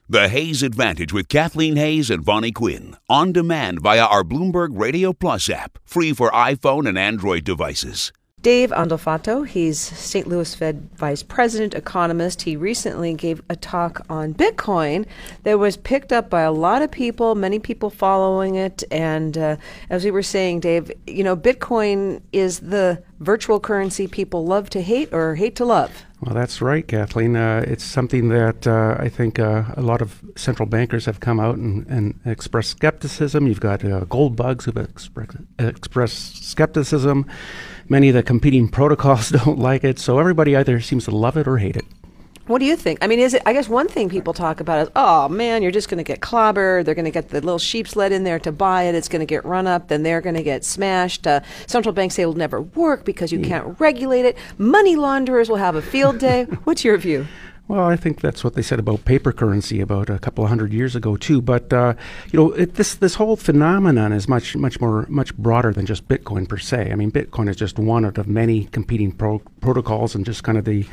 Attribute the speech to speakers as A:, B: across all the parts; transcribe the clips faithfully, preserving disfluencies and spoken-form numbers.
A: The Hayes Advantage with Kathleen Hayes and Vonnie Quinn. On demand via our Bloomberg Radio Plus app. Free for iPhone and Android devices.
B: Dave Andolfato, he's Saint Louis Fed Vice President, economist. He recently gave a talk on Bitcoin that was picked up by a lot of people, many people following it. And uh, as we were saying, Dave, you know, Bitcoin is the virtual currency people love to hate or hate to love.
C: Well, that's right, Kathleen. Uh, it's something that uh, I think uh, a lot of central bankers have come out and, and expressed skepticism. You've got uh, gold bugs who've expre- expressed skepticism. Many of the competing protocols don't like it. So everybody either seems to love it or hate it.
B: What do you think? I mean, is it? I guess one thing people talk about is, oh man, you're just going to get clobbered. They're going to get the little sheep's led in there to buy it. It's going to get run up. Then they're going to get smashed. Uh, central banks say it'll never work because you yeah. can't regulate it. Money launderers will have a field day. What's your view?
C: Well, I think that's what they said about paper currency about a couple of hundred years ago too. But uh, you know, it, this this whole phenomenon is much much more much broader than just Bitcoin per se. I mean, Bitcoin is just one of many competing pro- protocols, and just kind of the.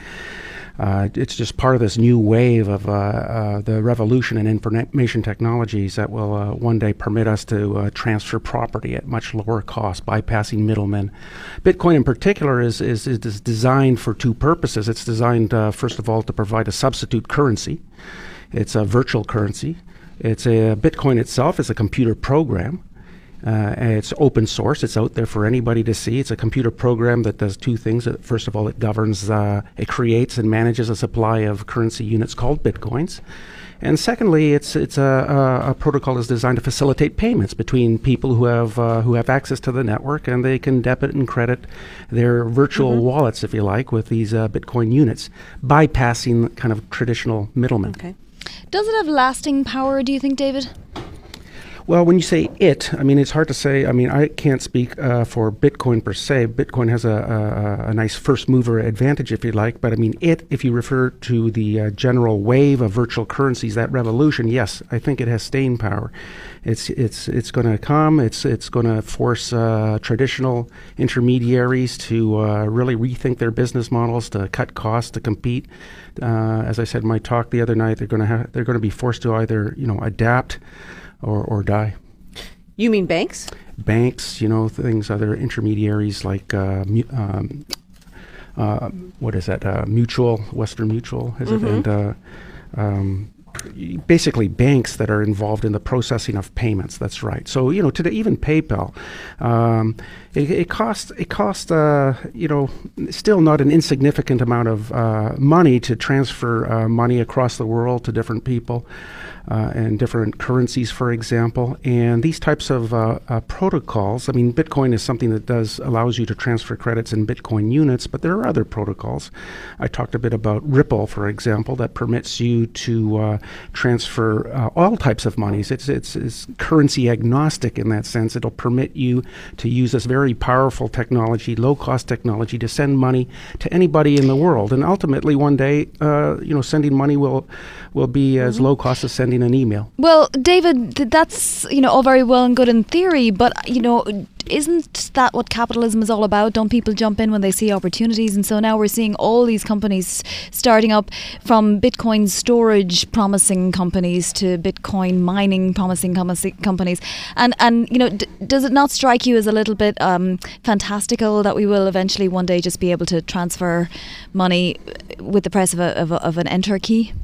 C: Uh, it's just part of this new wave of uh, uh, the revolution in information technologies that will uh, one day permit us to uh, transfer property at much lower cost, bypassing middlemen. Bitcoin in particular is, is, is designed for two purposes. It's designed, uh, first of all, to provide a substitute currency. It's a virtual currency. It's a Bitcoin itself is a computer program. Uh, and it's open source. It's out there for anybody to see. It's a computer program that does two things. First of all, it governs, uh, it creates and manages a supply of currency units called Bitcoins. And secondly, it's it's a, a, a protocol is designed to facilitate payments between people who have uh, who have access to the network, and they can debit and credit their virtual mm-hmm. wallets, if you like, with these uh, Bitcoin units, bypassing kind of traditional middlemen.
D: Okay. Does it have lasting power, do you think, David?
C: Well, when you say it, I mean, it's hard to say. I mean, I can't speak uh, for Bitcoin per se. Bitcoin has a, a, a nice first mover advantage, if you like. But I mean, it, if you refer to the uh, general wave of virtual currencies, that revolution, yes, I think it has staying power. It's it's it's going to come. It's it's going to force uh, traditional intermediaries to uh, really rethink their business models, to cut costs, to compete. Uh, as I said in my talk the other night, they're going to ha- they're going to be forced to either you know adapt. Or, or die.
B: You mean banks?
C: Banks, you know, things, other intermediaries like, uh, mu- um, uh, what is that, uh, Mutual, Western Mutual, is mm-hmm. it? And uh, um, basically banks that are involved in the processing of payments, that's right. So, you know, today, even PayPal, um, it, it costs, it costs uh, you know, still not an insignificant amount of uh, money to transfer uh, money across the world to different people. Uh, and different currencies, for example. And these types of uh, uh, protocols, I mean, Bitcoin is something that does allows you to transfer credits in Bitcoin units, but there are other protocols. I talked a bit about Ripple, for example, that permits you to uh, transfer uh, all types of monies. It's, it's, it's currency agnostic in that sense. It'll permit you to use this very powerful technology, low-cost technology, to send money to anybody in the world. And ultimately, one day, uh, you know, sending money will will be as mm-hmm. low cost as sending an email.
D: Well, David, th- that's, you know, all very well and good in theory, but, you know, isn't that what capitalism is all about? Don't people jump in when they see opportunities? And so now we're seeing all these companies starting up, from Bitcoin storage promising companies to Bitcoin mining promising com- companies. And, and you know, d- does it not strike you as a little bit um, fantastical that we will eventually one day just be able to transfer money with the press of, a, of, a, of an enter key?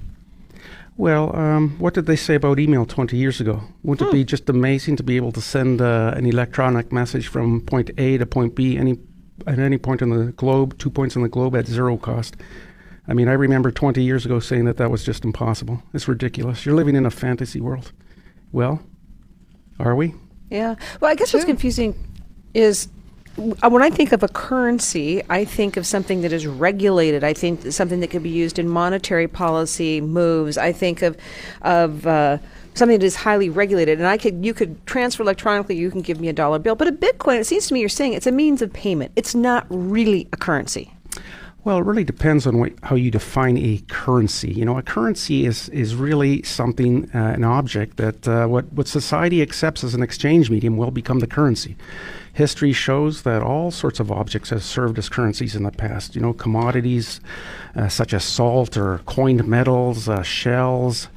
C: Well, um, what did they say about email twenty years ago? Wouldn't hmm. it be just amazing to be able to send uh, an electronic message from point A to point B any at any point in the globe, two points in the globe at zero cost? I mean, I remember twenty years ago saying that that was just impossible. It's ridiculous. You're living in a fantasy world. Well, are we?
B: Yeah. Well, I guess sure. what's confusing is, when I think of a currency, I think of something that is regulated. I think something that could be used in monetary policy moves. I think of of uh, something that is highly regulated. And I could you could transfer electronically. You can give me a dollar bill. But a Bitcoin, it seems to me you're saying it's a means of payment. It's not really a currency.
C: Well, it really depends on what, how you define a currency. You know, a currency is is really something, uh, an object that uh, what, what society accepts as an exchange medium will become the currency. History shows that all sorts of objects have served as currencies in the past. You know, commodities uh, such as salt or coined metals, uh, shells,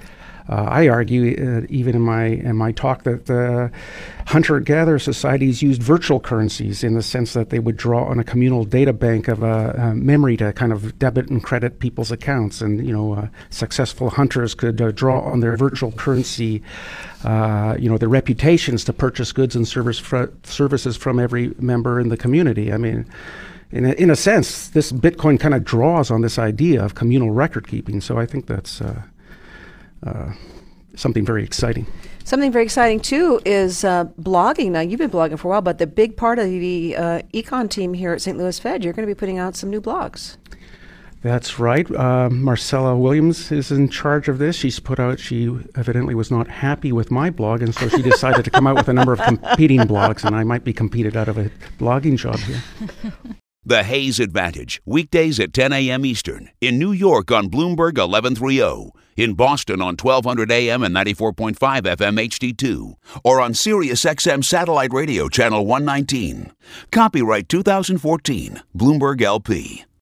C: Uh, I argue, uh, even in my in my talk, that uh, hunter-gatherer societies used virtual currencies in the sense that they would draw on a communal data bank of uh, uh, memory to kind of debit and credit people's accounts, and you know, uh, successful hunters could uh, draw on their virtual currency, uh, you know, their reputations to purchase goods and service fr- services from every member in the community. I mean. In a, in a sense, this Bitcoin kind of draws on this idea of communal record keeping. So I think that's uh, uh, something very exciting.
B: Something very exciting, too, is uh, blogging. Now, you've been blogging for a while, but the big part of the uh, econ team here at Saint Louis Fed, you're going to be putting out some new blogs.
C: That's right. Uh, Marcella Williams is in charge of this. She's put out, she evidently was not happy with my blog, and so she decided to come out with a number of competing blogs, and I might be competed out of a blogging job here.
A: The Hayes Advantage, weekdays at ten a.m. Eastern. In New York on Bloomberg eleven thirty. In Boston on twelve hundred A M and ninety-four point five F M H D two. Or on Sirius X M Satellite Radio Channel one nineteen. Copyright two thousand fourteen. Bloomberg L P.